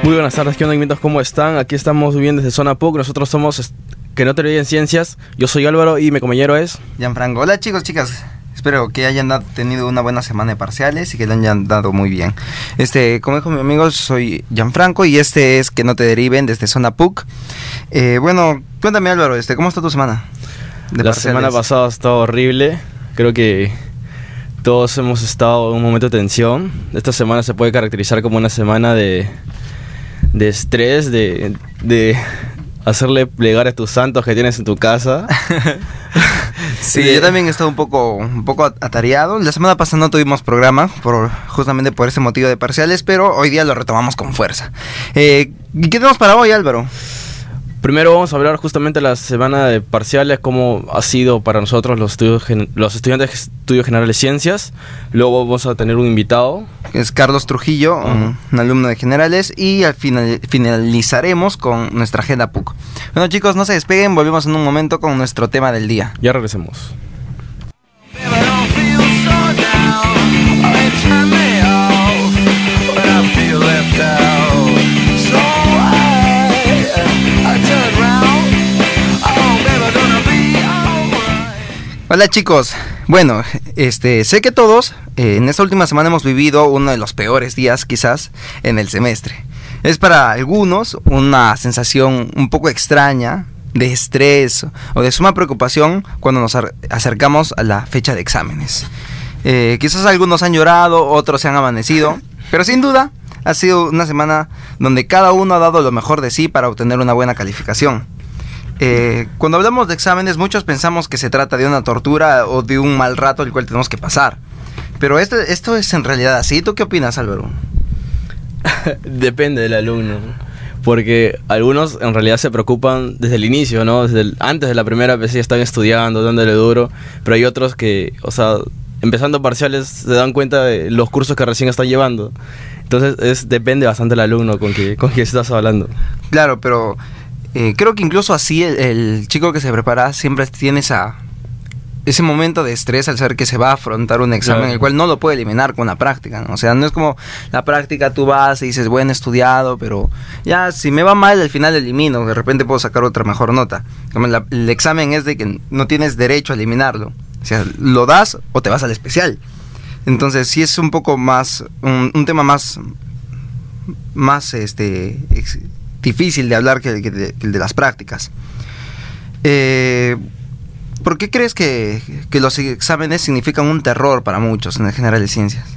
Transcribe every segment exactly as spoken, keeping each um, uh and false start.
Muy buenas tardes, ¿qué onda, amiguitos? ¿Cómo están? Aquí estamos bien desde Zona P U C. Nosotros somos Que No Te Olviden Ciencias. Yo soy Álvaro y mi compañero es Gianfranco. Hola chicos, chicas. Espero que hayan dado, tenido una buena semana de parciales y que lo hayan dado muy bien. Este, como dijo mi amigo, soy Gianfranco y este es Que No Te Deriven desde Zona P U C. Eh, bueno, cuéntame Álvaro, este, ¿cómo está tu semana de La parciales? semana pasada ha estado horrible. Creo que todos hemos estado en un momento de tensión. Esta semana se puede caracterizar como una semana de, de estrés, de, de hacerle plegar a tus santos que tienes en tu casa. Sí, yo también he estado un poco, un poco atareado. La semana pasada no tuvimos programa, por, justamente por ese motivo de parciales, pero hoy día lo retomamos con fuerza. Eh, ¿Qué tenemos para hoy, Álvaro? Primero vamos a hablar justamente de la semana de parciales, cómo ha sido para nosotros los, estudios, los estudiantes de Estudios Generales de Ciencias. Luego vamos a tener un invitado. Es Carlos Trujillo, uh-huh. un, un alumno de Generales. Y al final finalizaremos con nuestra agenda P U C. Bueno chicos, no se despeguen, volvemos en un momento con nuestro tema del día. Ya regresemos. Hola chicos, bueno, este, sé que todos eh, en esta última semana hemos vivido uno de los peores días quizás en el semestre. Es para algunos una sensación un poco extraña de estrés o de suma preocupación cuando nos acercamos a la fecha de exámenes. Eh, quizás algunos han llorado, otros se han amanecido, pero sin duda ha sido una semana donde cada uno ha dado lo mejor de sí para obtener una buena calificación. Eh, cuando hablamos de exámenes, muchos pensamos que se trata de una tortura o de un mal rato el cual tenemos que pasar. Pero esto, esto es en realidad así. ¿Tú qué opinas, Álvaro? Depende del alumno, porque algunos en realidad se preocupan desde el inicio, ¿no? Desde el, antes de la primera vez ya están estudiando, dándole duro. Pero hay otros que, o sea, empezando parciales se dan cuenta de los cursos que recién están llevando. Entonces es, depende bastante del alumno con que, con que estás hablando. Claro, pero... Eh, creo que incluso así el, el chico que se prepara siempre tiene esa, ese momento de estrés al saber que se va a afrontar un examen, claro, el cual no lo puede eliminar con la práctica, ¿no? O sea, no es como la práctica, tú vas y dices, bueno, he estudiado, pero ya si me va mal al final elimino, de repente puedo sacar otra mejor nota. Como la, el examen es de que no tienes derecho a eliminarlo, o sea, lo das o te vas al especial. Entonces sí es un poco más, un, un tema más, más este... Ex, difícil de hablar que, que, de, que el de las prácticas. Eh, ¿Por qué crees que, que los exámenes significan un terror para muchos en el General de Ciencias?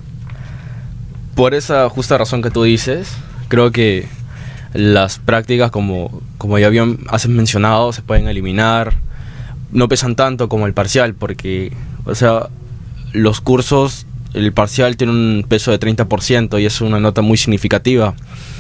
Por esa justa razón que tú dices, creo que las prácticas, como, como ya bien has mencionado, se pueden eliminar, no pesan tanto como el parcial, porque, o sea, los cursos, el parcial tiene un peso de treinta por ciento y es una nota muy significativa.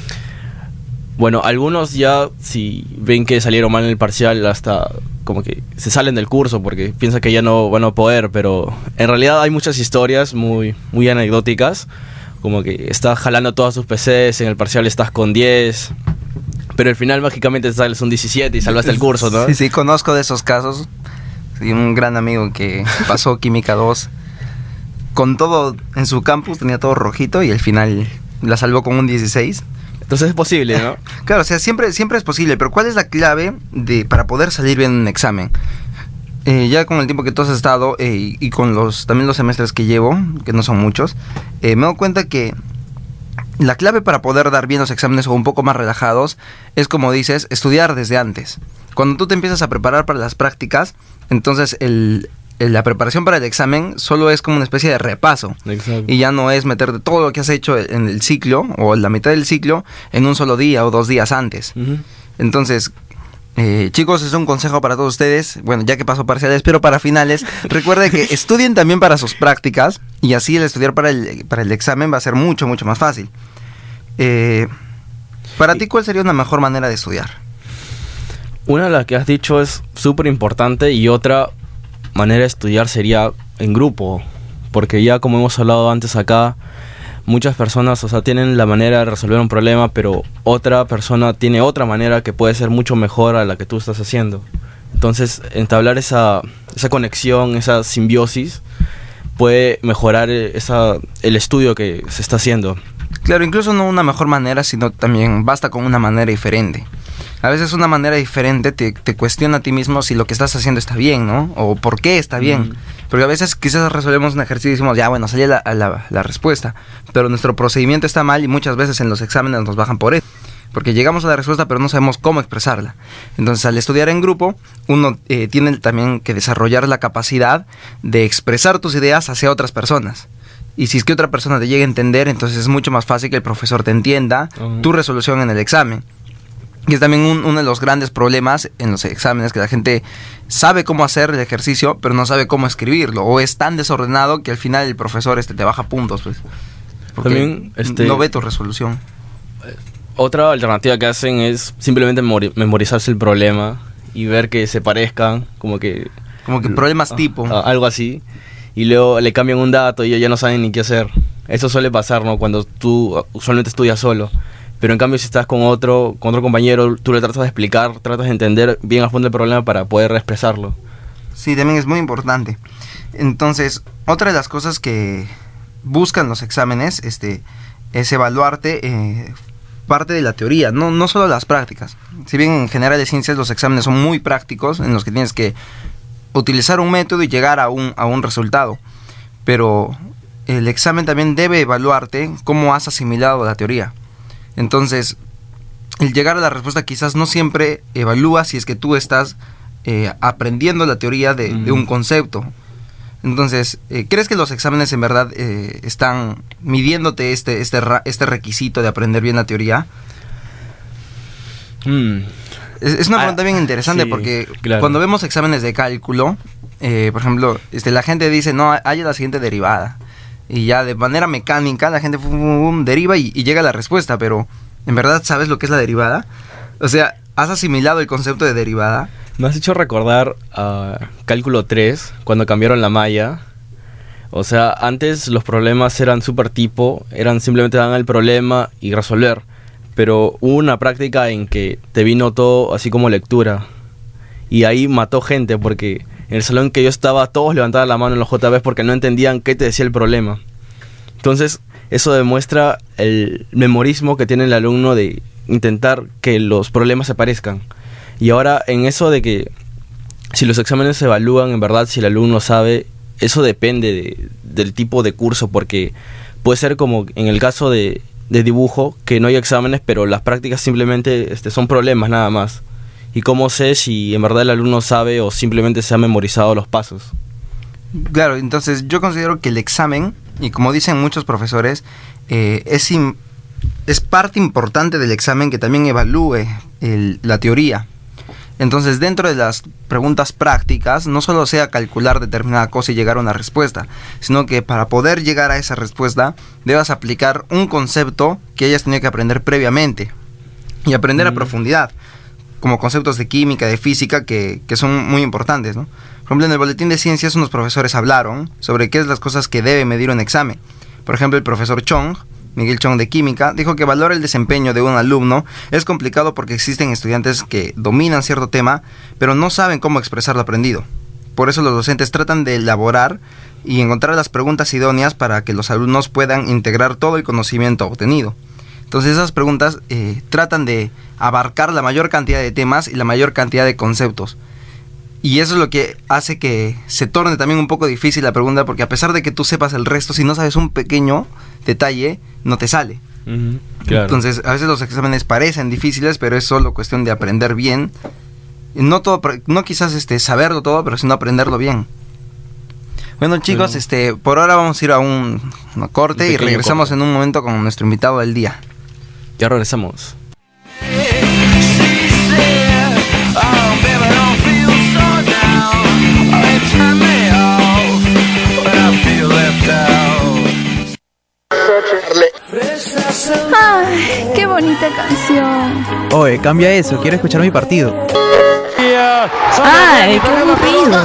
Bueno, algunos ya si ven que salieron mal en el parcial hasta como que se salen del curso porque piensan que ya no van a poder, pero en realidad hay muchas historias muy, muy anecdóticas, como que estás jalando todas tus P Cs, en el parcial estás con diez, pero al final mágicamente sales un diecisiete y salvaste el curso, ¿no? Sí, sí, conozco de esos casos. Sí, un gran amigo que pasó Química dos, con todo en su campus, tenía todo rojito y al final la salvó con un dieciséis. Entonces es posible, ¿no? Claro, o sea, siempre, siempre es posible, pero ¿cuál es la clave de para poder salir bien en un examen? Eh, ya con el tiempo que tú has estado eh, y, y con los también los semestres que llevo, que no son muchos, eh, me doy cuenta que la clave para poder dar bien los exámenes o un poco más relajados es, como dices, estudiar desde antes. Cuando tú te empiezas a preparar para las prácticas, entonces el... la preparación para el examen solo es como una especie de repaso. Exacto. Y ya no es meterte todo lo que has hecho en el ciclo o en la mitad del ciclo en un solo día o dos días antes. Uh-huh. Entonces, eh, chicos, es un consejo para todos ustedes. Bueno, ya que pasó parciales, pero para finales, recuerden que estudien también para sus prácticas y así el estudiar para el, para el examen va a ser mucho, mucho más fácil. Eh, para ti, ¿cuál sería una mejor manera de estudiar? Una de las que has dicho es súper importante y otra manera de estudiar sería en grupo, porque ya como hemos hablado antes acá, muchas personas, o sea, tienen la manera de resolver un problema, pero otra persona tiene otra manera que puede ser mucho mejor a la que tú estás haciendo. Entonces, entablar esa, esa conexión, esa simbiosis, puede mejorar esa, el estudio que se está haciendo. Claro, incluso no una mejor manera, sino también basta con una manera diferente. A veces una manera diferente te, te cuestiona a ti mismo si lo que estás haciendo está bien, ¿no? O por qué está bien. Mm. Porque a veces quizás resolvemos un ejercicio y decimos, ya bueno, salió la, la, la respuesta, pero nuestro procedimiento está mal y muchas veces en los exámenes nos bajan por eso. Porque llegamos a la respuesta pero no sabemos cómo expresarla. Entonces al estudiar en grupo uno eh, tiene también que desarrollar la capacidad de expresar tus ideas hacia otras personas. Y si es que otra persona te llega a entender, entonces es mucho más fácil que el profesor te entienda uh-huh. tu resolución en el examen. Y es también un, uno de los grandes problemas en los exámenes, que la gente sabe cómo hacer el ejercicio pero no sabe cómo escribirlo, o es tan desordenado que al final el profesor este, te baja puntos, pues, porque también, este... no ve tu resolución. Otra alternativa que hacen es simplemente memorizarse el problema y ver que se parezcan, como que... Como que problemas a, tipo. A, algo así, y luego le cambian un dato y ya no saben ni qué hacer. Eso suele pasar, ¿no? Cuando tú usualmente estudias solo. Pero en cambio si estás con otro, con otro compañero, tú le tratas de explicar, tratas de entender bien a fondo el problema para poder expresarlo. Sí, también es muy importante. Entonces, otra de las cosas que buscan los exámenes este, es evaluarte... Eh, parte de la teoría, no, no solo las prácticas. Si bien en general de ciencias los exámenes son muy prácticos, en los que tienes que utilizar un método y llegar a un, a un resultado, pero el examen también debe evaluarte cómo has asimilado la teoría. Entonces, el llegar a la respuesta quizás no siempre evalúa si es que tú estás eh, aprendiendo la teoría de, mm. de un concepto. Entonces, eh, ¿crees que los exámenes en verdad eh, están midiéndote este, este, este requisito de aprender bien la teoría? Mm. Es, es una pregunta ah, bien interesante sí, porque claro. Cuando vemos exámenes de cálculo, eh, por ejemplo, este, la gente dice, no, hay la siguiente derivada. Y ya de manera mecánica la gente fum, fum, fum, deriva y, y llega a la respuesta, pero ¿en verdad sabes lo que es la derivada? O sea, ¿has asimilado el concepto de derivada? Me has hecho recordar a uh, cálculo tres, cuando cambiaron la malla. O sea, antes los problemas eran super tipo, eran simplemente dan el problema y resolver. Pero hubo una práctica en que te vino todo así como lectura. Y ahí mató gente, porque en el salón que yo estaba todos levantaban la mano en los J Bs porque no entendían qué te decía el problema. Entonces, eso demuestra el memorismo que tiene el alumno de intentar que los problemas se parezcan. Y ahora en eso de que si los exámenes se evalúan en verdad, si el alumno sabe, eso depende de, del tipo de curso, porque puede ser como en el caso de, de dibujo, que no hay exámenes, pero las prácticas simplemente este, son problemas nada más. ¿Y cómo sé si en verdad el alumno sabe o simplemente se ha memorizado los pasos? Claro, entonces yo considero que el examen, y como dicen muchos profesores, eh, es, in, es parte importante del examen que también evalúe el, la teoría. Entonces, dentro de las preguntas prácticas, no solo sea calcular determinada cosa y llegar a una respuesta, sino que para poder llegar a esa respuesta, debas aplicar un concepto que hayas tenido que aprender previamente y aprender mm. a profundidad, como conceptos de química, de física, que, que son muy importantes, ¿no? Por ejemplo, en el boletín de ciencias, unos profesores hablaron sobre qué es las cosas que debe medir un examen. Por ejemplo, el profesor Chong, Miguel Chong de Química, dijo que valorar el desempeño de un alumno es complicado porque existen estudiantes que dominan cierto tema, pero no saben cómo expresar lo aprendido. Por eso los docentes tratan de elaborar y encontrar las preguntas idóneas para que los alumnos puedan integrar todo el conocimiento obtenido. Entonces esas preguntas eh, tratan de abarcar la mayor cantidad de temas y la mayor cantidad de conceptos. Y eso es lo que hace que se torne también un poco difícil la pregunta, porque a pesar de que tú sepas el resto, si no sabes un pequeño detalle, no te sale. Uh-huh, claro. Entonces, a veces los exámenes parecen difíciles, pero es solo cuestión de aprender bien. No todo, no quizás este saberlo todo, pero sino aprenderlo bien. Bueno, chicos, bueno. este por ahora vamos a ir a un, un corte un y regresamos corte. en un momento con nuestro invitado del día. Ya regresamos. Ay, qué bonita canción. Oye, cambia eso, quiero escuchar mi partido. Ay, qué aburrido.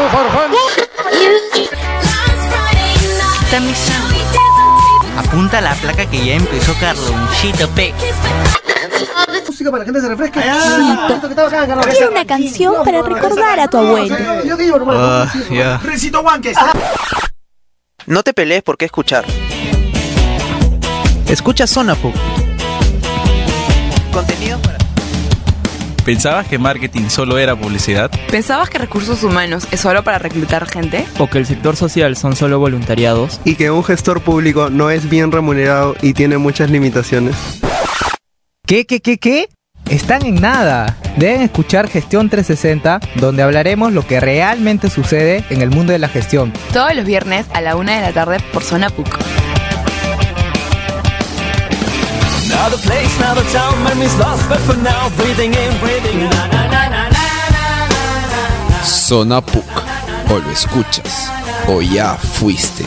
Apunta a la placa que ya empezó Carlonchito P. Música para que la gente se refresque. Quiero una canción para recordar a tu abuelo. Uh, yeah. Recito Huanques. No te pelees por qué escuchar. Escucha Zona P U C. Contenido para... ¿Pensabas que marketing solo era publicidad? ¿Pensabas que recursos humanos es solo para reclutar gente? ¿O que el sector social son solo voluntariados? ¿Y que un gestor público no es bien remunerado y tiene muchas limitaciones? ¿Qué, qué, qué, qué? Están en nada. Deben escuchar Gestión trescientos sesenta, donde hablaremos lo que realmente sucede en el mundo de la gestión. Todos los viernes a la una de la tarde por Zona P U C. Zona P U C. O lo escuchas o ya fuiste.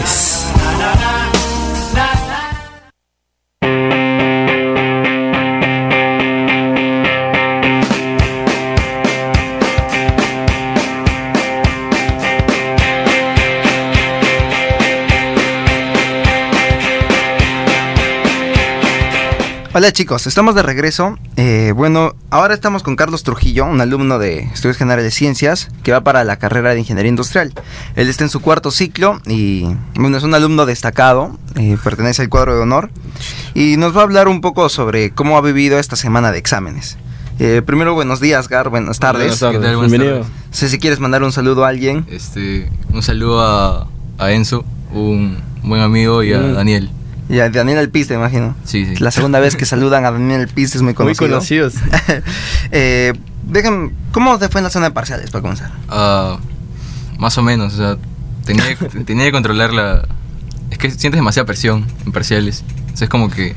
Hola chicos, estamos de regreso. Eh, bueno, ahora estamos con Carlos Trujillo, un alumno de Estudios Generales de Ciencias que va para la carrera de Ingeniería Industrial. Él está en su cuarto ciclo y bueno, es un alumno destacado, eh, pertenece al cuadro de honor y nos va a hablar un poco sobre cómo ha vivido esta semana de exámenes. Eh, primero, buenos días, Gar, buenas tardes. Buenas tardes, ¿Qué tal? bienvenido. No sé si quieres mandar un saludo a alguien. Este, un saludo a, a Enzo, un buen amigo, y a mm. Daniel. Y a Daniel Alpiste, imagino. Sí, sí. La segunda vez que saludan a Daniel Alpiste es muy conocido. Muy conocidos. eh, déjenme, ¿cómo te fue en la zona de parciales, para comenzar? Uh, más o menos, o sea, tenía, tenía que controlar la... Es que sientes demasiada presión en parciales. O sea, es como que...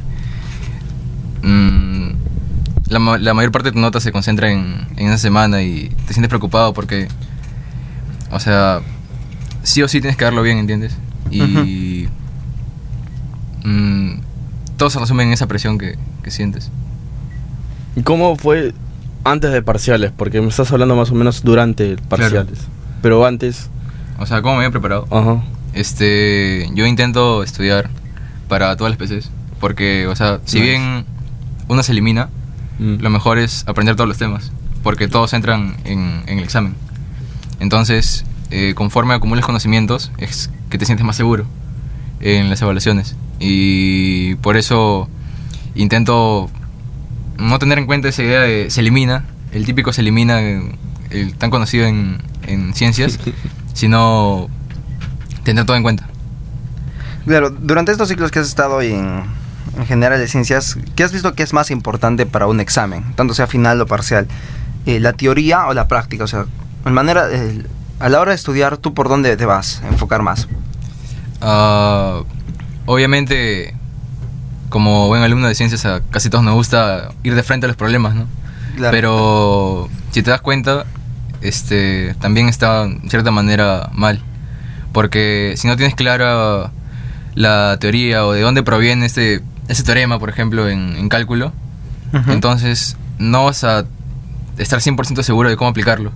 Mmm, la, la mayor parte de tu nota se concentra en, en esa semana y te sientes preocupado porque... O sea, sí o sí tienes que darlo bien, ¿entiendes? Y... Uh-huh. Mm, todo se resume en esa presión que, que sientes. ¿Y cómo fue antes de parciales? Porque me estás hablando más o menos durante parciales. Claro. Pero antes... O sea, ¿cómo me había preparado? Ajá. Este, yo intento estudiar para todas las P Cs. Porque, o sea, si nice. bien uno se elimina, mm. lo mejor es aprender todos los temas. Porque todos entran en, en el examen. Entonces, eh, conforme acumules conocimientos, es que te sientes más seguro en las evaluaciones. Y por eso intento no tener en cuenta esa idea de se elimina, el típico se elimina, el tan conocido en, en ciencias, sino tener todo en cuenta. Claro, durante estos ciclos que has estado en, en general de ciencias, ¿qué has visto que es más importante para un examen, tanto sea final o parcial? Eh, ¿La teoría o la práctica? O sea, en manera, eh, a la hora de estudiar, ¿tú por dónde te vas a enfocar más? Uh, obviamente, como buen alumno de ciencias, a casi todos nos gusta ir de frente a los problemas, ¿no? Claro. Pero si te das cuenta, este, también está en cierta manera mal, porque si no tienes clara la teoría o de dónde proviene este, este teorema, por ejemplo, en, en cálculo, uh-huh. entonces no vas a estar cien por ciento seguro de cómo aplicarlo.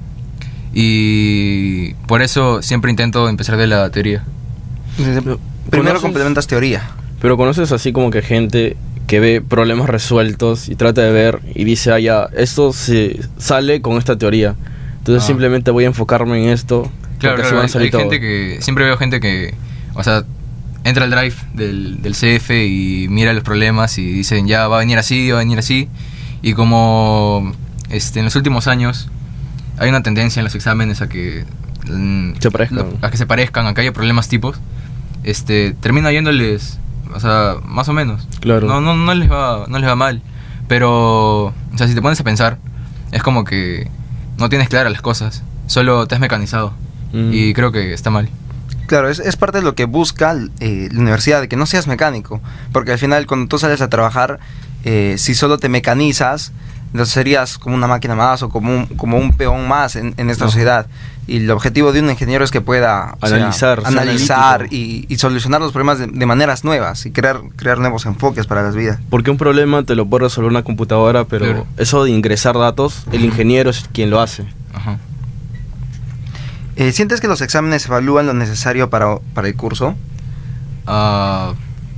Y por eso siempre intento empezar de la teoría. Primero ¿Conoces? complementas teoría. Pero conoces así como que gente que ve problemas resueltos y trata de ver y dice, ah, ya, esto se sale con esta teoría, entonces ah. simplemente voy a enfocarme en esto. Claro, claro, hay, hay gente que, siempre veo gente que, o sea, entra al drive del, del C F y mira los problemas y dicen, ya, va a venir así, va a venir así, y como este, en los últimos años hay una tendencia en los exámenes a que se parezcan, a que se parezcan, a que haya problemas tipos, este, termina yéndoles, o sea, más o menos. Claro. No, no, no les va, no les va mal, pero, o sea, si te pones a pensar, es como que no tienes claras las cosas, solo te has mecanizado, mm. y creo que está mal. Claro, es, es parte de lo que busca eh, la universidad, de que no seas mecánico, porque al final cuando tú sales a trabajar, eh, si solo te mecanizas, entonces serías como una máquina más o como un, como un peón más en, en esta no. sociedad. Y el objetivo de un ingeniero es que pueda analizar, sea, analizar y, y solucionar los problemas de, de maneras nuevas y crear, crear nuevos enfoques para las vidas. Porque un problema te lo puede resolver una computadora, pero claro. eso de ingresar datos, el ingeniero es quien lo hace. Ajá. Eh, ¿Sientes que los exámenes evalúan lo necesario para, para el curso? Uh,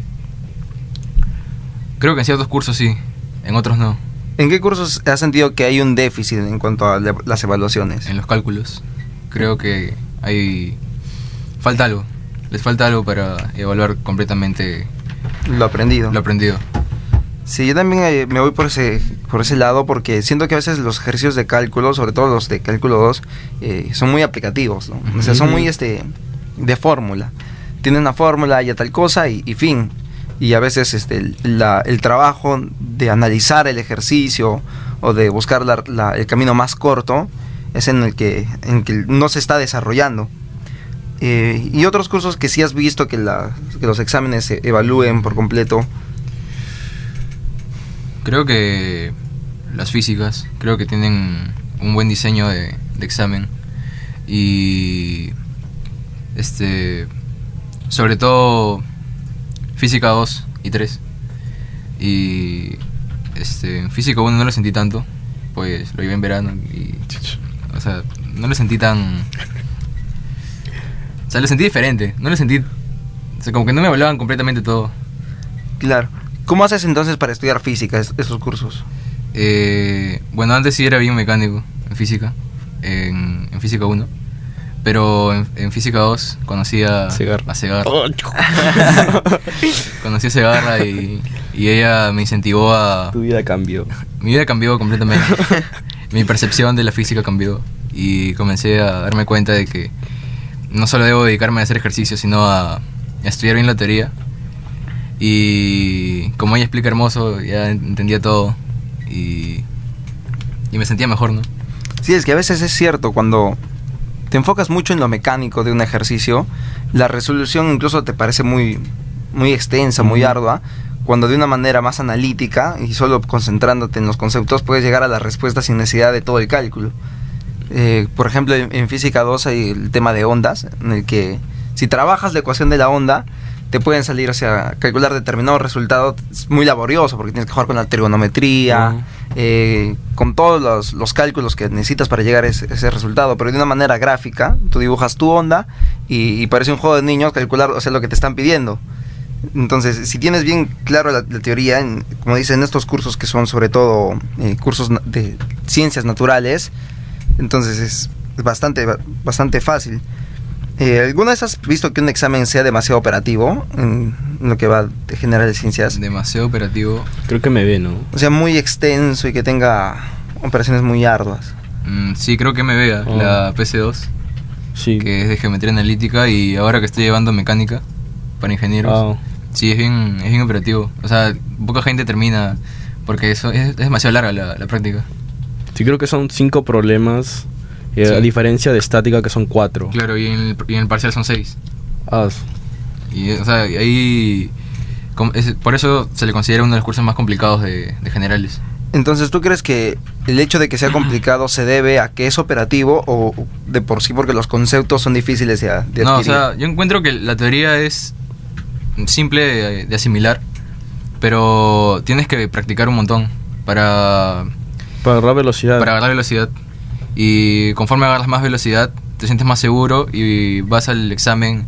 creo que en ciertos cursos sí, en otros no. ¿En qué cursos has sentido que hay un déficit en cuanto a le- las evaluaciones? En los cálculos. Creo que hay... falta algo. Les falta algo para evaluar completamente lo aprendido. Lo aprendido. Sí, yo también eh, me voy por ese por ese lado porque siento que a veces los ejercicios de cálculo, sobre todo los de cálculo dos, eh, son muy aplicativos, ¿no? O sea, son muy este de fórmula. Tienen una fórmula y a tal cosa y, y fin. Y a veces este la, el trabajo de analizar el ejercicio o de buscar la, la, el camino más corto es en el que, en que no se está desarrollando. Eh, y otros cursos que sí has visto que, la, que los exámenes se evalúen por completo. Creo que las físicas, creo que tienen un buen diseño de, de examen. Y este sobre todo física dos y tres. Y este en física uno no lo sentí tanto, pues lo llevé en verano y o sea, no lo sentí tan o sea, lo sentí diferente, no lo sentí, o sea, como que no me hablaban completamente todo. Claro. ¿Cómo haces entonces para estudiar física, es, esos cursos? Eh, bueno, antes sí era bien mecánico en física, en, en física uno. Pero en, en física dos conocí a Segarra. A Segarra. Oh, conocí a Segarra y, y ella me incentivó a... Tu vida cambió. Mi vida cambió completamente. Mi percepción de la física cambió. Y comencé a darme cuenta de que no solo debo dedicarme a hacer ejercicio, sino a, a estudiar bien la teoría. Y como ella explica hermoso, ya entendía todo. Y, y me sentía mejor, ¿no? Sí, es que a veces es cierto, cuando te enfocas mucho en lo mecánico de un ejercicio, la resolución incluso te parece muy, muy extensa, muy ardua, cuando de una manera más analítica y solo concentrándote en los conceptos puedes llegar a la respuesta sin necesidad de todo el cálculo. Eh, por ejemplo, en, en física dos hay el tema de ondas, en el que si trabajas la ecuación de la onda, te pueden salir, o sea, calcular determinado resultado es muy laborioso porque tienes que jugar con la trigonometría, uh-huh. eh, con todos los, los cálculos que necesitas para llegar a ese, ese resultado, pero de una manera gráfica, tú dibujas tu onda y, y parece un juego de niños calcular, o sea, lo que te están pidiendo. Entonces, si tienes bien claro la, la teoría, en, como dicen estos cursos que son sobre todo eh, cursos de ciencias naturales, entonces es, es bastante, bastante fácil. Eh, ¿Alguna vez has visto que un examen sea demasiado operativo en lo que va de general de ciencias? Demasiado operativo. Creo que me ve, ¿no? O sea, muy extenso y que tenga operaciones muy arduas. Mm, sí, creo que me vea, oh. La P C dos, sí. Que es de geometría analítica, y ahora que estoy llevando mecánica para ingenieros, oh. Sí, es bien, es bien operativo. O sea, poca gente termina porque eso es, es demasiado larga la, la práctica. Sí, creo que son cinco problemas. Eh, sí. A diferencia de estática, que son cuatro. Claro, y en el, y en el parcial son seis. Ah. Y, o sea, ahí... Es, por eso se le considera uno de los cursos más complicados de, de generales. Entonces, ¿tú crees que el hecho de que sea complicado se debe a que es operativo o de por sí porque los conceptos son difíciles de, de adquirir? No, o sea, yo encuentro que la teoría es simple de, de asimilar, pero tienes que practicar un montón para... Para agarrar velocidad. Para agarrar velocidad. Y conforme agarras más velocidad, te sientes más seguro y vas al examen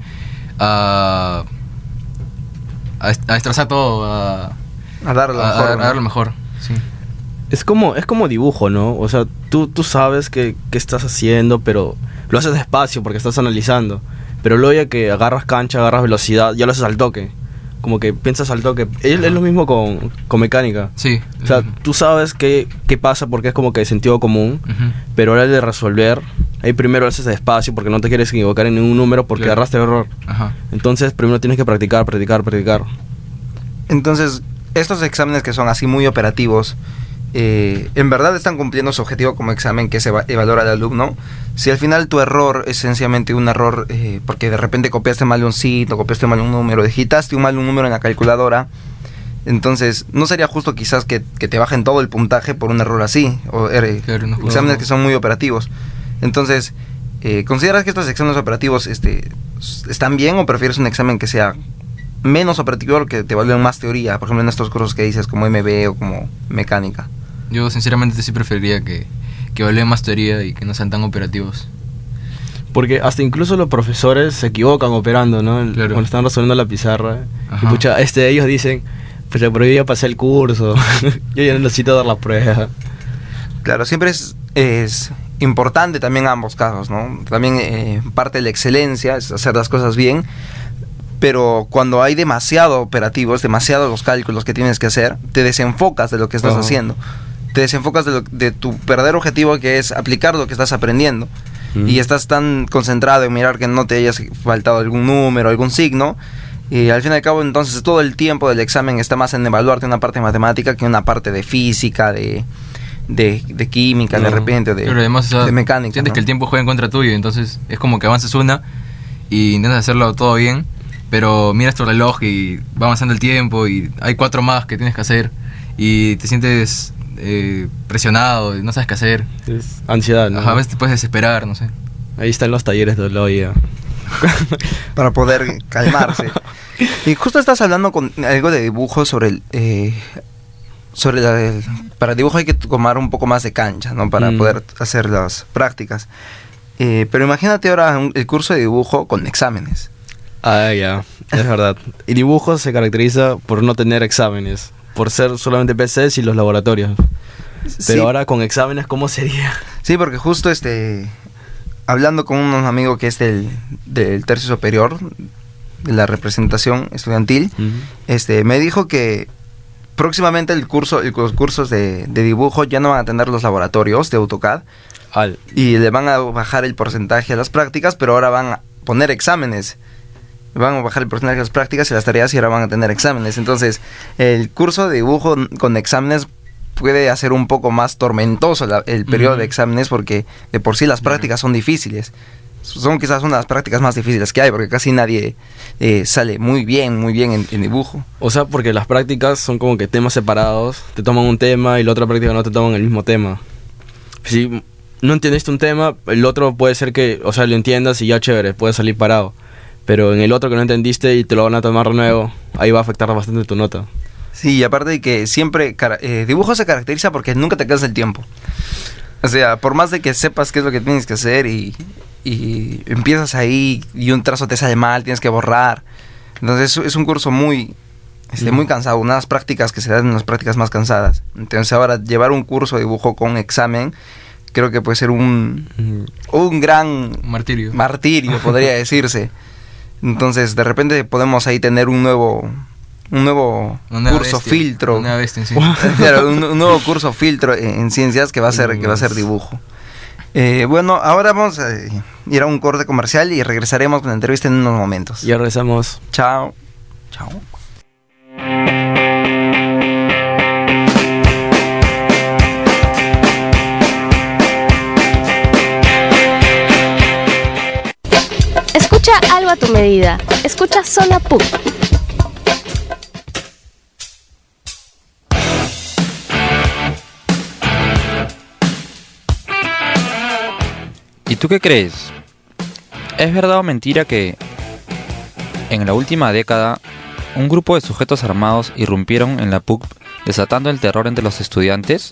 a a, a destrozar todo, a, a dar lo a, mejor. A, a dar lo mejor, sí. Es como, es como dibujo, ¿no? O sea, tú, tú sabes qué que estás haciendo, pero lo haces despacio porque estás analizando. Pero luego ya que agarras cancha, agarras velocidad, ya lo haces al toque. Como que piensas al toque. Es, es lo mismo con, con mecánica. Sí. O sea, tú sabes qué, qué pasa porque es como que de sentido común, uh-huh. Pero ahora el de resolver, ahí primero lo haces despacio porque no te quieres equivocar en ningún número porque claro. Agarraste error. Ajá. Entonces primero tienes que practicar, practicar, practicar. Entonces, estos exámenes que son así muy operativos, eh, ¿en verdad están cumpliendo su objetivo como examen, que se eva- evalúa al alumno? Si al final tu error es sencillamente un error eh, porque de repente copiaste mal un sitio, copiaste mal un número, digitaste un mal un número en la calculadora, entonces no sería justo quizás que, que te bajen todo el puntaje por un error así, o er, claro, no, exámenes no. que son muy operativos. Entonces, eh, ¿consideras que estos exámenes operativos este, están bien o prefieres un examen que sea menos operativo, que te evalúen más teoría? Por ejemplo, en estos cursos que dices como M B o como mecánica. Yo sinceramente sí preferiría que, que evalúen más teoría y que no sean tan operativos. Porque hasta incluso los profesores se equivocan operando, ¿no? Claro. Cuando están resolviendo la pizarra. Ajá. Y pucha, este, ellos dicen, pues pero yo ya pasé el curso, yo ya no necesito dar la prueba. Claro, siempre es, es importante también ambos casos, ¿no? También eh, parte de la excelencia es hacer las cosas bien. pero cuando hay demasiado operativos, demasiados los cálculos que tienes que hacer, te desenfocas de lo que estás uh-huh. haciendo. Te desenfocas de, lo, de tu verdadero objetivo, que es aplicar lo que estás aprendiendo. Uh-huh. Y estás tan concentrado en mirar que no te hayas faltado algún número, algún signo. Y al fin y al cabo, entonces, todo el tiempo del examen está más en evaluarte una parte de matemática que una parte de física, de, de, de química, no. de repente, de, Pero además, o sea, de mecánica. Sientes ¿no? que el tiempo juega en contra tuyo, entonces es como que avances una y intentas hacerlo todo bien, pero miras tu reloj y va avanzando el tiempo y hay cuatro más que tienes que hacer y te sientes eh, presionado, no sabes qué hacer. Es ansiedad, ¿no? Ajá, a veces te puedes desesperar, no sé. Ahí están los talleres de la O I A. Para poder calmarse. Y justo estás hablando con algo de dibujo sobre el... Eh, sobre la, el, para el dibujo hay que tomar un poco más de cancha, ¿no? Para mm. poder hacer las prácticas. Eh, pero imagínate ahora un, el curso de dibujo con exámenes. Ah, ya, es verdad. Y dibujo se caracteriza por no tener exámenes, por ser solamente P Cs y los laboratorios. Pero sí. Ahora con exámenes, ¿cómo sería? Sí, porque justo este... hablando con un amigo que es del, del tercio superior, de la representación estudiantil, uh-huh. este me dijo que próximamente el curso, el, los cursos de, de dibujo ya no van a tener los laboratorios de AutoCAD. Al. Y le van a bajar el porcentaje a las prácticas, pero ahora van a poner exámenes. Van a bajar el porcentaje de las prácticas y las tareas y ahora van a tener exámenes. Entonces, el curso de dibujo con exámenes puede hacer un poco más tormentoso la, el periodo uh-huh. de exámenes, porque de por sí las prácticas uh-huh. son difíciles. Son quizás una de las prácticas más difíciles que hay, porque casi nadie eh, sale muy bien, muy bien en, en dibujo. O sea, porque las prácticas son como que temas separados, te toman un tema y la otra práctica no te toman el mismo tema. Si no entendiste un tema, el otro puede ser que, o sea, lo entiendas y ya chévere, puede salir parado. Pero en el otro que no entendiste y te lo van a tomar de nuevo, ahí va a afectar bastante tu nota. Sí, y aparte de que siempre, eh, dibujo se caracteriza porque nunca te quedas el tiempo. O sea, por más de que sepas qué es lo que tienes que hacer y, y empiezas ahí y un trazo te sale mal, tienes que borrar. Entonces es un curso muy, este, mm. muy cansado, unas prácticas que se dan en las prácticas más cansadas. Entonces ahora llevar un curso de dibujo con examen, creo que puede ser un, mm. un gran martirio, martirio podría decirse. Entonces de repente podemos ahí tener un nuevo... un nuevo curso bestia, filtro una bestia en sí. Claro, un, un nuevo curso filtro en, en ciencias que va a ser que va a ser dibujo. Eh, bueno, ahora vamos a ir a un corte comercial y regresaremos con la entrevista en unos momentos. Ya regresamos. Chao. Chao. Escucha algo a tu medida. Escucha Zona P U C. ¿Y tú qué crees? ¿Es verdad o mentira que en la última década un grupo de sujetos armados irrumpieron en la P U C desatando el terror entre los estudiantes?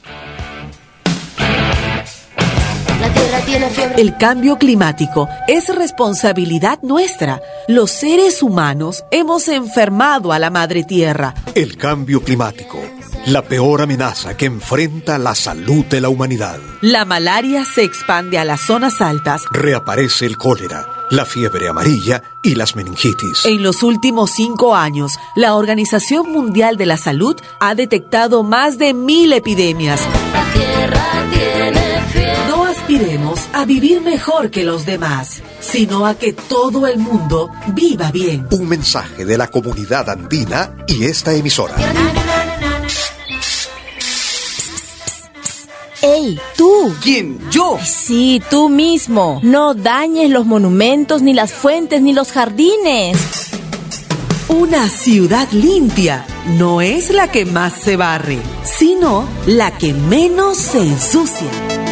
La tierra tiene fiebre. El cambio climático es responsabilidad nuestra. Los seres humanos hemos enfermado a la madre tierra. El cambio climático, la peor amenaza que enfrenta la salud de la humanidad. La malaria se expande a las zonas altas. Reaparece el cólera, la fiebre amarilla y las meningitis. En los últimos cinco años, la Organización Mundial de la Salud ha detectado más de mil epidemias. La tierra tiene fiebre. No aspiremos a vivir mejor que los demás, sino a que todo el mundo viva bien. Un mensaje de la comunidad andina y esta emisora. ¡Ey, tú! ¿Quién? ¿Yo? Sí, tú mismo. No dañes los monumentos, ni las fuentes, ni los jardines. Una ciudad limpia no es la que más se barre, sino la que menos se ensucia.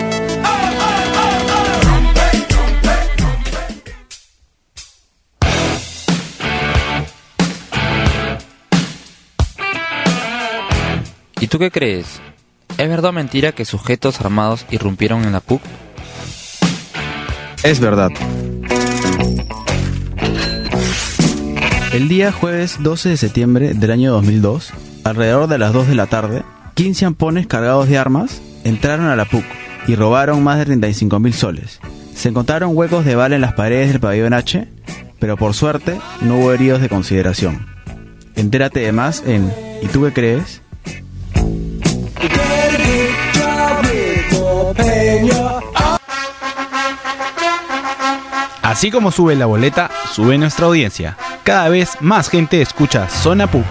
¿Y tú qué crees? ¿Es verdad o mentira que sujetos armados irrumpieron en la P U C? Es verdad. El día jueves doce de septiembre del año dos mil dos, alrededor de las dos de la tarde, quince ampones cargados de armas entraron a la P U C y robaron más de treinta y cinco mil soles. Se encontraron huecos de bala en las paredes del pabellón H, pero por suerte no hubo heridos de consideración. Entérate de más en ¿Y tú qué crees? Así como sube la boleta, sube nuestra audiencia. Cada vez más gente escucha Zona P U C.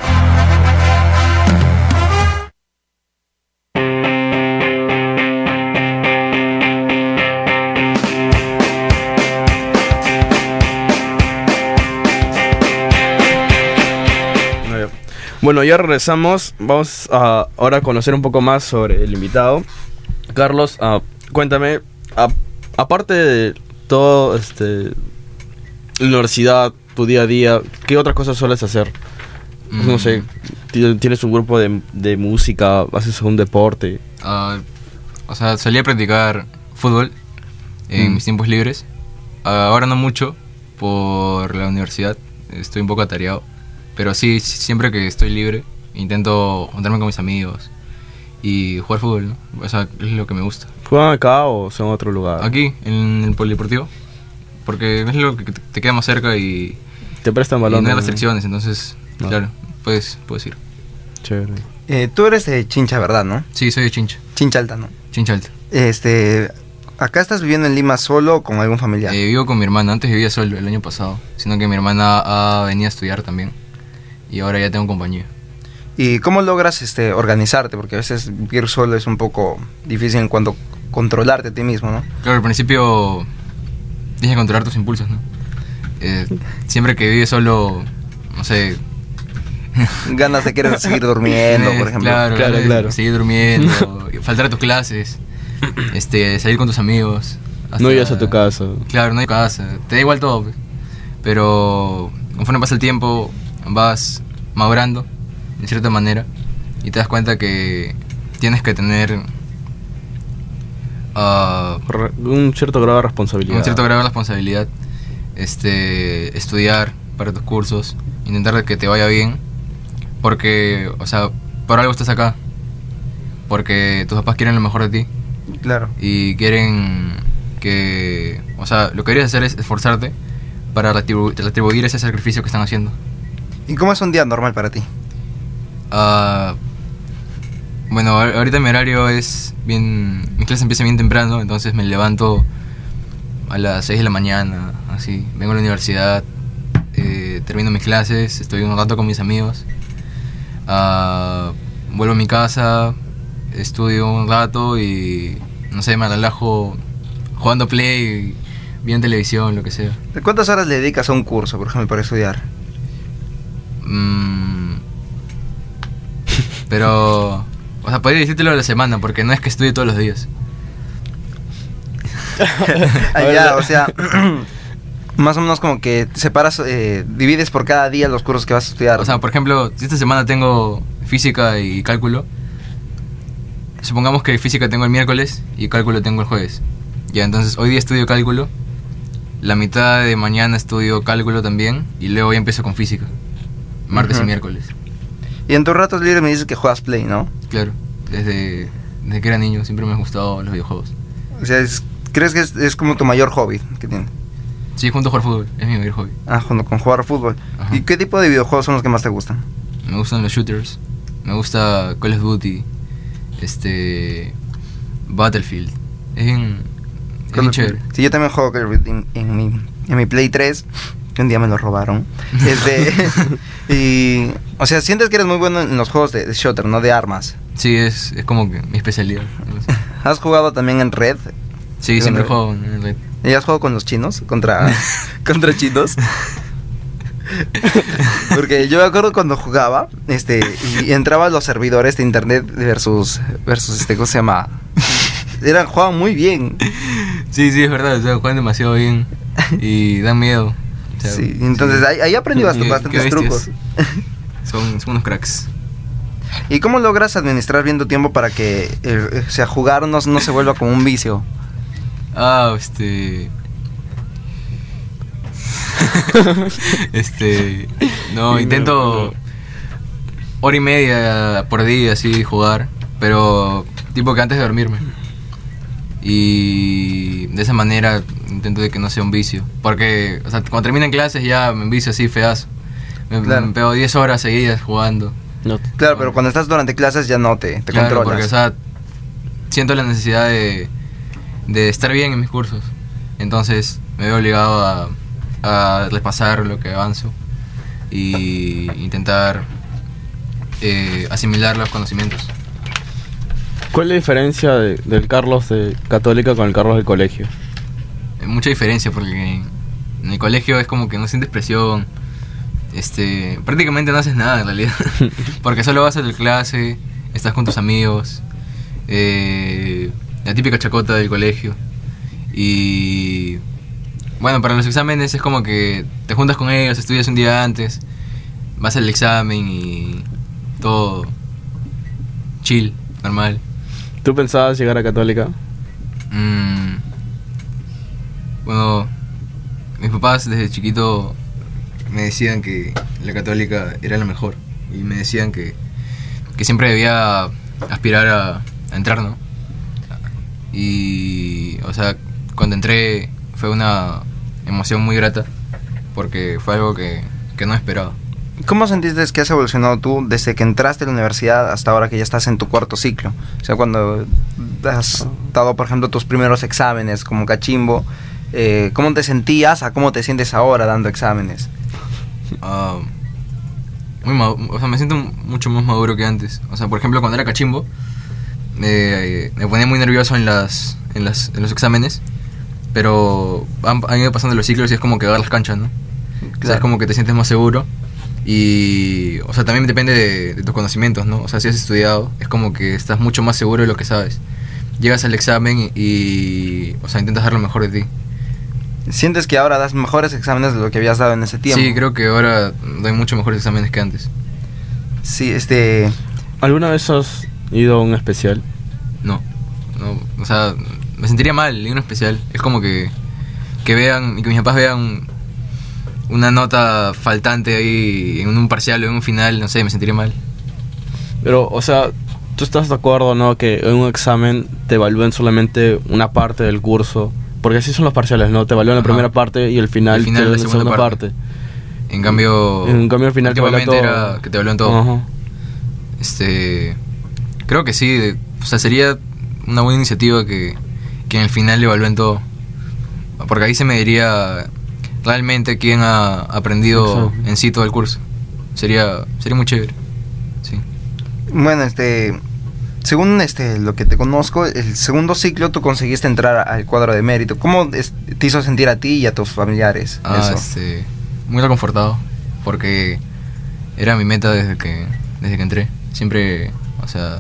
Bueno, ya regresamos. Vamos a ahora a conocer un poco más sobre el invitado. Carlos, uh, cuéntame, a, aparte de todo, este, la universidad, tu día a día, ¿qué otras cosas sueles hacer? Mm. No sé, ¿tienes un grupo de, de música? ¿Haces un deporte? Uh, o sea, salí a practicar fútbol en mm. mis tiempos libres. Uh, ahora no mucho, por la universidad. Estoy un poco atareado. Pero sí, siempre que estoy libre, intento juntarme con mis amigos y jugar fútbol, ¿no? O sea, es lo que me gusta. ¿Juegan acá o son en otro lugar? Aquí, en el polideportivo. Porque es lo que te queda más cerca y... Te prestan balón. Y no hay restricciones, entonces, no. Claro, puedes, puedes ir. Chévere. Eh, tú eres de Chincha, ¿verdad, no? Sí, soy de Chincha. Chincha Alta, ¿no? Chincha Alta. Este... ¿Acá estás viviendo en Lima solo o con algún familiar? Eh, vivo con mi hermana. Antes vivía solo el año pasado. Sino que mi hermana ha venido a estudiar también. Y ahora ya tengo compañía. ¿Y cómo logras este, organizarte? Porque a veces vivir solo es un poco difícil en cuanto a controlarte a ti mismo, ¿no? Claro, al principio tienes que controlar tus impulsos, ¿no? Eh, siempre que vives solo, no sé... Ganas de querer seguir durmiendo, por ejemplo. Claro, claro, claro. Seguir durmiendo, faltar a tus clases, este, salir con tus amigos. Hasta, no ibas a tu casa. Claro, no hay casa. Te da igual todo, pues. Pero conforme pasa el tiempo... vas madurando de cierta manera y te das cuenta que tienes que tener uh, un cierto grado de responsabilidad. Un cierto grado de responsabilidad, este, estudiar para tus cursos, intentar que te vaya bien, porque, o sea, por algo estás acá, porque tus papás quieren lo mejor de ti. Claro. Y quieren que, o sea, lo que deberías hacer es esforzarte para retribu- retribuir ese sacrificio que están haciendo. ¿Y cómo es un día normal para ti? Uh, bueno, ahorita mi horario es bien... Mi clase empieza bien temprano, entonces me levanto a las seis de la mañana, así. Vengo a la universidad, eh, termino mis clases, estoy un rato con mis amigos. Uh, vuelvo a mi casa, estudio un rato y, no sé, me relajo jugando play, viendo televisión, lo que sea. ¿Cuántas horas le dedicas a un curso, por ejemplo, para estudiar? Mm, pero, o sea, podría decírtelo a la semana, porque no es que estudie todos los días. Allá, o sea, más o menos como que separas, eh, divides por cada día los cursos que vas a estudiar. O sea, por ejemplo, si esta semana tengo física y cálculo, supongamos que física tengo el miércoles y cálculo tengo el jueves. Ya, entonces hoy día estudio cálculo, la mitad de mañana estudio cálculo también y luego ya empiezo con física. Martes uh-huh. y miércoles. Y en tus ratos libres me dices que juegas Play, ¿no? Claro, desde, desde que era niño siempre me han gustado los videojuegos. O sea, es, ¿crees que es, es como tu mayor hobby que tienes? Sí, junto a jugar fútbol, es mi mayor hobby. Ah, junto con jugar fútbol. Ajá. ¿Y qué tipo de videojuegos son los que más te gustan? Me gustan los shooters, me gusta Call of Duty, este... Battlefield. Es bien, es bien chévere. Sí, yo también juego Call of Duty en, en, mi, en mi Play tres. Que un día me lo robaron. Este, y, o sea, sientes que eres muy bueno en los juegos de, de shooter, ¿no? De armas. Sí, es, es como que mi especialidad. ¿Has jugado también en Red? Sí, siempre juego en Red. ¿Y has jugado con los chinos? ¿Contra, contra chinos? Porque yo me acuerdo cuando jugaba, este, y entraba a los servidores de internet versus, versus este, ¿cómo se llama? Eran, jugaban muy bien. Sí, sí, es verdad, o sea, juegan demasiado bien y dan miedo. O sea, sí, entonces sí. Ahí, ahí aprendí bastante, bastantes trucos. Son, son unos cracks. ¿Y cómo logras administrar bien tu tiempo para que, eh, o sea, jugar no, no se vuelva como un vicio? Ah, este... este... No, intento hora y media por día, así, jugar. Pero tipo que antes de dormirme. Y de esa manera intento de que no sea un vicio. Porque, o sea, cuando terminan clases ya me envicio así feazo. Me, Claro. me pego diez horas seguidas jugando. No. Claro, pero cuando estás durante clases ya no te, te Claro, controlas. porque, o sea, siento la necesidad de, de estar bien en mis cursos. Entonces me veo obligado a, a repasar lo que avanzo y intentar eh, asimilar los conocimientos. ¿Cuál es la diferencia de- del Carlos de Católica con el Carlos del colegio? Hay mucha diferencia porque en el colegio es como que no sientes presión. Este, prácticamente no haces nada en realidad. Porque solo vas a la clase, estás con tus amigos, eh, la típica chacota del colegio. Y bueno, para los exámenes es como que te juntas con ellos, estudias un día antes, vas al examen y todo chill, normal. ¿Tú pensabas llegar a Católica? Mm, bueno, mis papás desde chiquito me decían que la Católica era la mejor. Y me decían que, que siempre debía aspirar a, a entrar, ¿no? Y, o sea, cuando entré fue una emoción muy grata, porque fue algo que, que no esperaba. ¿Cómo sentiste que has evolucionado tú desde que entraste a la universidad hasta ahora que ya estás en tu cuarto ciclo? O sea, cuando has dado, por ejemplo, tus primeros exámenes como cachimbo, eh, ¿cómo te sentías a cómo te sientes ahora dando exámenes? Ah, muy madu- o sea, me siento mucho más maduro que antes. O sea, por ejemplo, cuando era cachimbo, eh, me ponía muy nervioso en las, en las en los exámenes, pero han, han ido pasando los ciclos y es como que agarras cancha, ¿no? O sea, es como que te sientes más seguro. Y, o sea, también depende de, de tus conocimientos, ¿no? O sea, si has estudiado, es como que estás mucho más seguro de lo que sabes. Llegas al examen y, y o sea, intentas dar lo mejor de ti. ¿Sientes que ahora das mejores exámenes de lo que habías dado en ese tiempo? Sí, creo que ahora doy mucho mejores exámenes que antes. Sí, este... ¿Alguna vez has ido a un especial? No, no, o sea, me sentiría mal en un especial. Es como que, que vean, que mis papás vean una nota faltante ahí en un parcial o en un final, no sé, me sentiría mal. Pero, o sea, ¿tú estás de acuerdo, no? Que en un examen te evalúen solamente una parte del curso. Porque así son los parciales, ¿no? Te evalúan la Ajá. primera parte y el final, El final te de evalúan la la segunda segunda parte. parte. En cambio, En cambio al final te evalúan últimamente todo. era que te evalúan todo. Ajá. Este, creo que sí, de- o sea, sería una buena iniciativa que, que en el final le evalúen todo. Porque ahí se me diría realmente quién ha aprendido Exacto. en sí todo el curso. Sería sería muy chévere. Sí. Bueno, este... Según este lo que te conozco, el segundo ciclo tú conseguiste entrar al cuadro de mérito. ¿Cómo es- te hizo sentir a ti y a tus familiares Ah, eso? este, muy reconfortado, porque era mi meta desde que desde que entré. Siempre, o sea,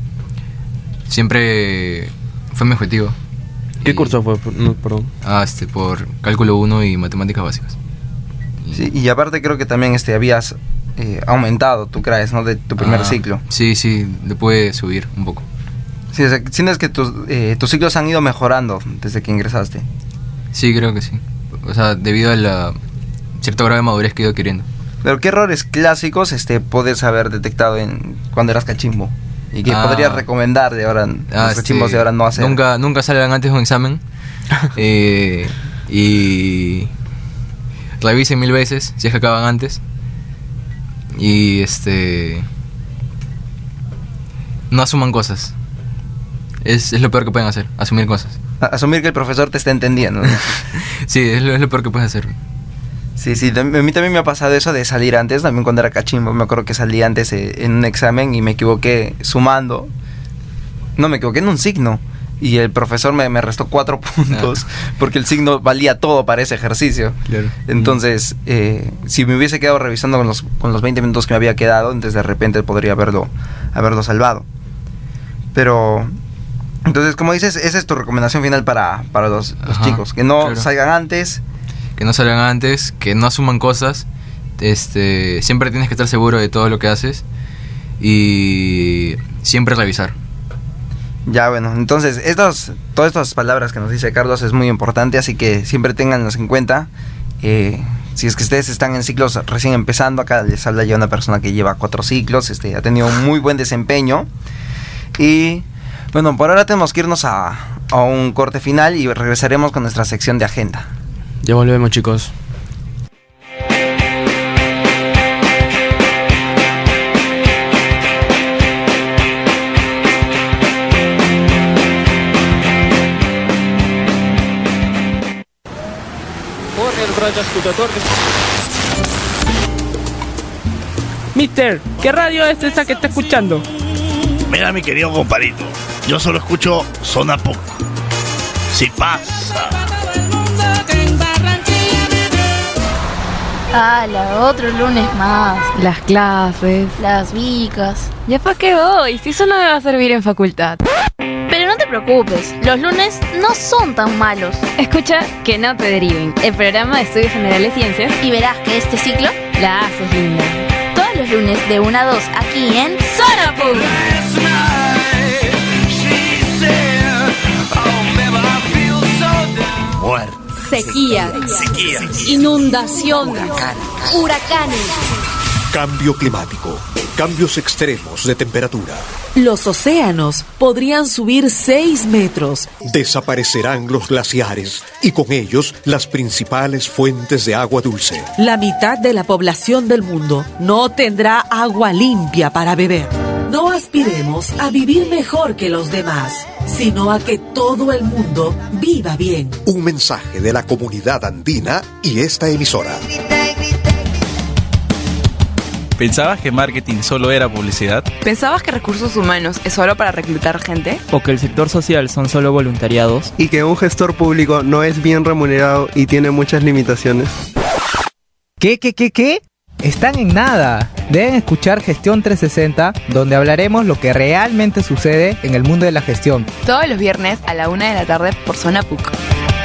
siempre fue mi objetivo. ¿Qué Y- curso fue? No, perdón. Ah, este, por cálculo uno y matemáticas básicas. Sí, y aparte creo que también este habías eh, aumentado, tú crees, ¿no? De tu primer Ah, ciclo. Sí, sí, le pude subir un poco. Sí, o sea, ¿sientes que tus, eh, tus ciclos han ido mejorando desde que ingresaste? Sí, creo que sí. O sea, debido a la cierto grado de madurez que he ido adquiriendo. Pero ¿qué errores clásicos este puedes haber detectado en cuando eras cachimbo? Y que Ah. podrías recomendar de ahora, Ah, los cachimbos este, de ahora no hacer. Nunca, nunca salgan antes de un examen. eh, y revisen mil veces si es que acaban antes. Y este. No asuman cosas. Es, es lo peor que pueden hacer, asumir cosas. A- Asumir que el profesor te está entendiendo, ¿no? Sí, es lo, es lo peor que puedes hacer. Sí, sí, tam- a mí también me ha pasado eso de salir antes, también cuando era cachimbo, me acuerdo que salí antes eh, en un examen y me equivoqué sumando, no, me equivoqué en un signo, y el profesor me, me restó cuatro puntos, porque el signo valía todo para ese ejercicio. Claro. Entonces, eh, si me hubiese quedado revisando con los, con los veinte minutos que me había quedado, entonces de repente podría haberlo, haberlo salvado. Pero, entonces, como dices, esa es tu recomendación final para, para los, los Ajá, chicos, que no claro. salgan antes. Que no salgan antes, que no asuman cosas. Este, siempre tienes que estar seguro de todo lo que haces. Y siempre revisar. Ya, bueno, entonces, estos, todas estas palabras que nos dice Carlos es muy importante, así que siempre ténganlas en cuenta. Eh, si es que ustedes están en ciclos recién empezando, acá les habla ya una persona que lleva cuatro ciclos, este, ha tenido un muy buen desempeño. Y, bueno, por ahora tenemos que irnos a, a un corte final y regresaremos con nuestra sección de agenda. Ya volvemos, chicos. Mister, ¿qué radio es esa que está escuchando? Mira, mi querido compadrito, yo solo escucho Zona P U C. Si pasa. Ah, la otro lunes más. Las clases, Las vicas. ¿ya para qué voy? Si eso no me va a servir en facultad. Pero no te preocupes, los lunes no son tan malos. Escucha Que no te deriven, el programa de estudios generales ciencias. Y verás que este ciclo La haces linda. todos los lunes de una a dos aquí en Zona P U C. Muerte. Sequía, Sequía. inundación, Huracanes. Cambio climático. Cambios extremos de temperatura. los océanos podrían subir seis metros. Desaparecerán los glaciares y con ellos las principales fuentes de agua dulce. La mitad de la población del mundo no tendrá agua limpia para beber. No aspiremos a vivir mejor que los demás, sino a que todo el mundo viva bien. Un mensaje de la comunidad andina y esta emisora. ¿Pensabas que marketing solo era publicidad? ¿Pensabas que recursos humanos es solo para reclutar gente? ¿O que el sector social son solo voluntariados? Y que un gestor público no es bien remunerado y tiene muchas limitaciones. ¿Qué, qué, qué, qué? Están en nada. Deben escuchar Gestión trescientos sesenta, donde hablaremos lo que realmente sucede en el mundo de la gestión. Todos los viernes a la una de la tarde por Zona P U C.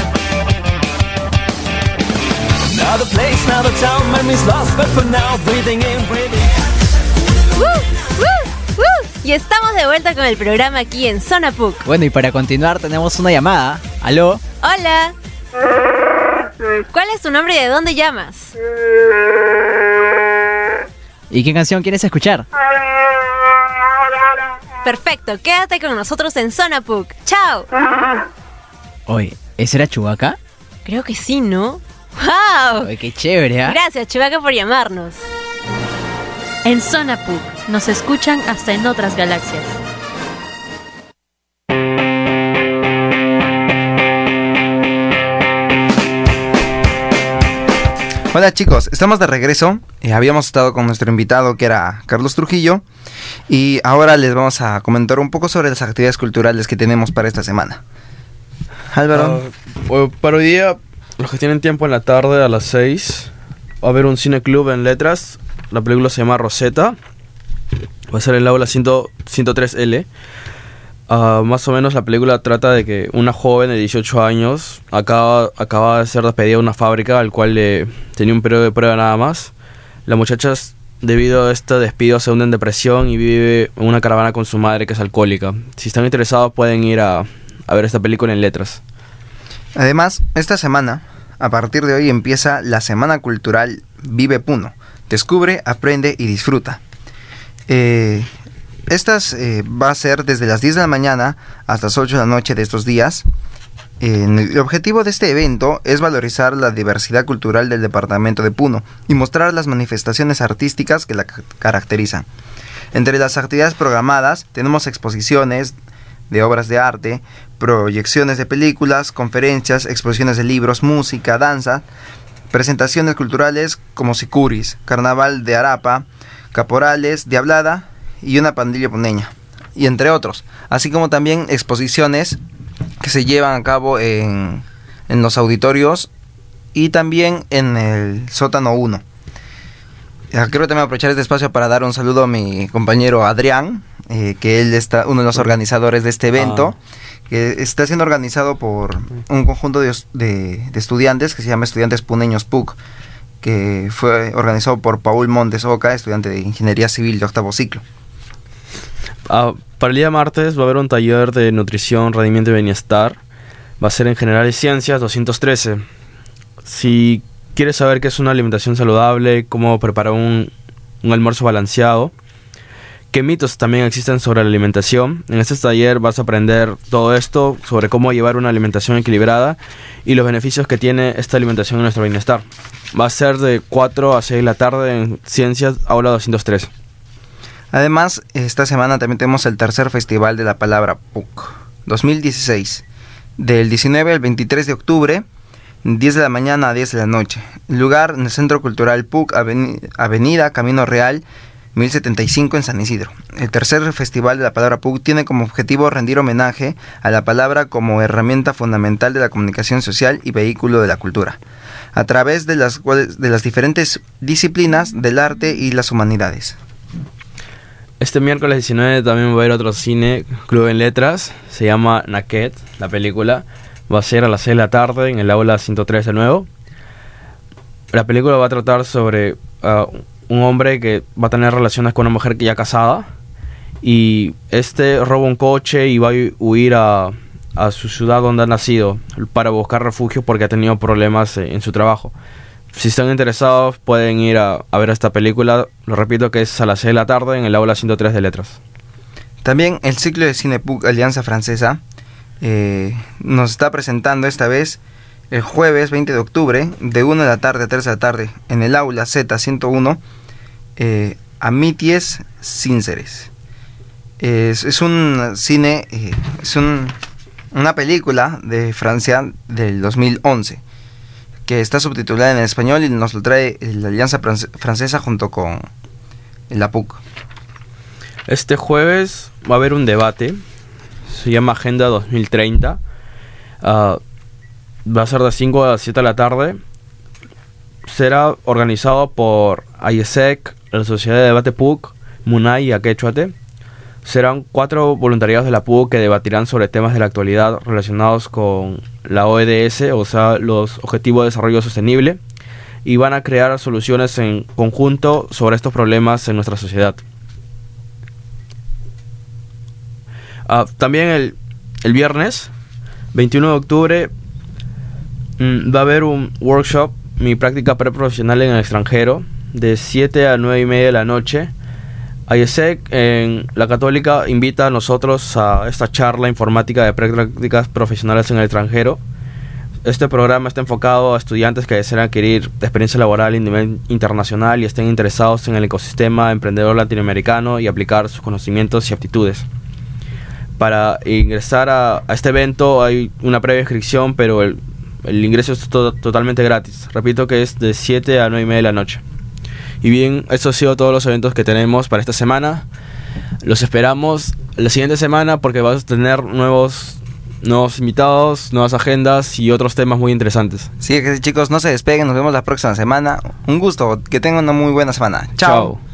¡Woo! ¡Woo! ¡Woo! Y estamos de vuelta con el programa aquí en Zona P U C. Bueno, y para continuar tenemos una llamada. ¿Aló? Hola. ¿Cuál es tu nombre y de dónde llamas? ¿Y qué canción quieres escuchar? Perfecto, quédate con nosotros en Zona P U C. ¡Chao! Oye, ¿ese era Chewbacca? Creo que sí, ¿no? ¡Wow! Oye, qué chévere, ¿eh? Gracias, Chewbacca, por llamarnos. En Zona P U C nos escuchan hasta en otras galaxias. Hola chicos, estamos de regreso. Eh, habíamos estado con nuestro invitado que era Carlos Trujillo y ahora les vamos a comentar un poco sobre las actividades culturales que tenemos para esta semana. Álvaro. Uh, para hoy día, los que tienen tiempo en la tarde a las seis, va a haber un cine club en Letras. La película se llama Rosetta. Va a ser en el aula ciento tres L. Uh, más o menos la película trata de que una joven de dieciocho años acaba, acaba de ser despedida de una fábrica al cual le tenía un periodo de prueba nada más. La muchacha, debido a este despido, se hunde en depresión y vive en una caravana con su madre, que es alcohólica. Si están interesados pueden ir a, a ver esta película en Letras. Además, esta semana, a partir de hoy, empieza la Semana Cultural Vive Puno. Descubre, aprende y disfruta. Eh... Estas eh, va a ser desde las diez de la mañana hasta las ocho de la noche de estos días. Eh, el objetivo de este evento es valorizar la diversidad cultural del departamento de Puno y mostrar las manifestaciones artísticas que la ca- caracterizan. Entre las actividades programadas tenemos exposiciones de obras de arte, proyecciones de películas, conferencias, exposiciones de libros, música, danza, presentaciones culturales como sicuris, carnaval de Arapa, caporales, diablada y una pandilla puneña, y entre otros, así como también exposiciones que se llevan a cabo en, en los auditorios y también en el sótano uno. Quiero también aprovechar este espacio para dar un saludo a mi compañero Adrián, eh, que él está uno de los organizadores de este evento, ah. que está siendo organizado por un conjunto de, de, de estudiantes que se llama Estudiantes Puneños P U C, que fue organizado por Paul Montes Oca, estudiante de Ingeniería Civil de octavo ciclo. Uh, para el día martes va a haber un taller de nutrición, rendimiento y bienestar. Va a ser en Generales Ciencias doscientos trece. Si quieres saber qué es una alimentación saludable, cómo preparar un, un almuerzo balanceado, qué mitos también existen sobre la alimentación. En este taller vas a aprender todo esto sobre cómo llevar una alimentación equilibrada y los beneficios que tiene esta alimentación en nuestro bienestar. Va a ser de cuatro a seis de la tarde en Ciencias, aula doscientos tres. Además, esta semana también tenemos el tercer Festival de la Palabra P U C dos mil dieciséis, del diecinueve al veintitrés de octubre, diez de la mañana a diez de la noche. El lugar en el Centro Cultural P U C, Aven- Avenida Camino Real, mil setenta y cinco en San Isidro. El tercer Festival de la Palabra P U C tiene como objetivo rendir homenaje a la palabra como herramienta fundamental de la comunicación social y vehículo de la cultura, a través de las, cuales, de las diferentes disciplinas del arte y las humanidades. Este miércoles diecinueve también va a haber otro cine, Club en Letras, se llama Naked, la película. Va a ser a las seis de la tarde en el aula ciento tres de nuevo. La película va a tratar sobre uh, un hombre que va a tener relaciones con una mujer que ya casada. Y este roba un coche y va a huir a, a su ciudad donde ha nacido para buscar refugio porque ha tenido problemas en su trabajo. Si están interesados pueden ir a, a ver esta película. Lo repito que es a las seis de la tarde en el aula ciento tres de Letras. También el ciclo de Cine P U C Alianza Francesa eh, nos está presentando esta vez el jueves veinte de octubre de una de la tarde a tres de la tarde en el aula Z ciento uno, eh, Amities Sinceres. Es, es un cine, eh, es un, una película de Francia del dos mil once que está subtitulada en español y nos lo trae la Alianza Francesa junto con la P U C. Este jueves va a haber un debate, se llama Agenda dos mil treinta. Uh, va a ser de cinco a siete de la tarde. Será organizado por A I E S E C, la Sociedad de Debate P U C, Munay y Aquechuate. Serán cuatro voluntariados de la P U C que debatirán sobre temas de la actualidad relacionados con la O E D S, o sea, los Objetivos de Desarrollo Sostenible, y van a crear soluciones en conjunto sobre estos problemas en nuestra sociedad. Uh, también el, el viernes veintiuno de octubre mmm, va a haber un workshop, mi práctica preprofesional en el extranjero, de siete a nueve y media de la noche. A I E S E C en la Católica invita a nosotros a esta charla informática de prácticas profesionales en el extranjero. Este programa está enfocado a estudiantes que desean adquirir experiencia laboral a nivel internacional y estén interesados en el ecosistema emprendedor latinoamericano y aplicar sus conocimientos y aptitudes. Para ingresar a, a este evento hay una previa inscripción, pero el, el ingreso es to- totalmente gratis. Repito que es de siete a nueve y media de la noche. Y bien, estos han sido todos los eventos que tenemos para esta semana. Los esperamos la siguiente semana porque vamos a tener nuevos, nuevos invitados, nuevas agendas y otros temas muy interesantes. Sí, chicos, no se despeguen, nos vemos la próxima semana. Un gusto, que tengan una muy buena semana. Chao. Chao.